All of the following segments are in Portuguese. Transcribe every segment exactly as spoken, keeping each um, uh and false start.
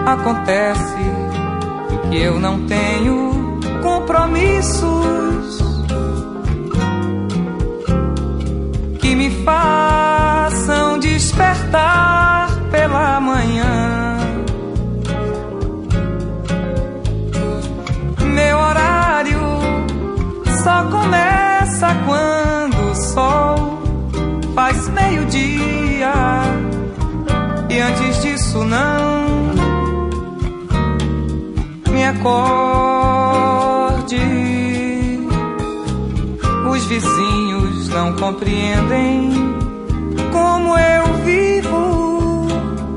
Acontece que eu não tenho compromissos que me façam despertar pela manhã. Meu horário só começa quando o sol faz meio-dia, e antes disso não me acorde. Os vizinhos não compreendem como eu vivo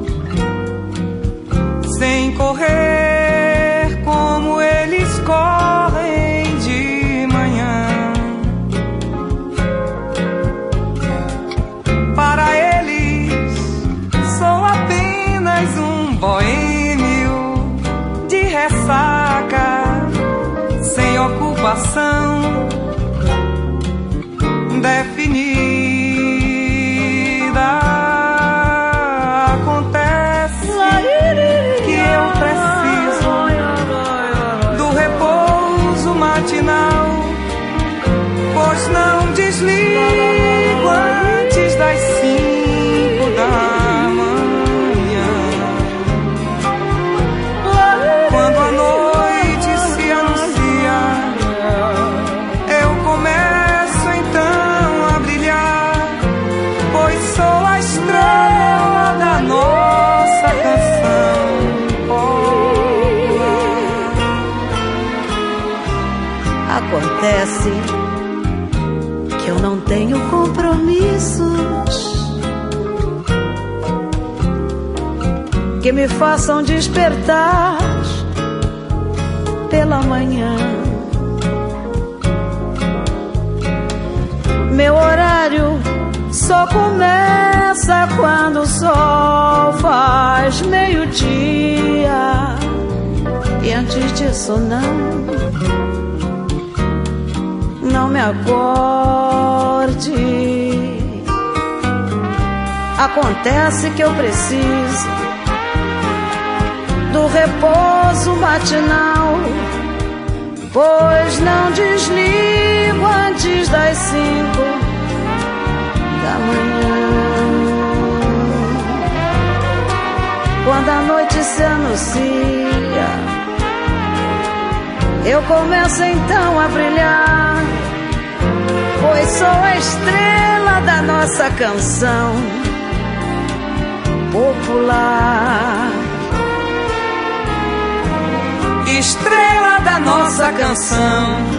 sem correr como eles correm de manhã. Para eles sou apenas um boêmio de ressaca, sem ocupação definida. Acontece que eu preciso do repouso matinal, pois não desligo antes das cinco da manhã. Quando a noite se anuncia, eu começo então a brilhar, pois sou a estrela da nossa canção popular. Acontece que eu não tenho compromissos que me façam despertar pela manhã. Meu horário só começa quando o sol faz meio-dia, e antes disso não, não me acorde. Acontece que eu preciso do repouso matinal, pois não desligo antes das cinco da manhã. Quando a noite se anuncia, eu começo então a brilhar, pois sou a estrela da nossa canção popular. Estrela da nossa canção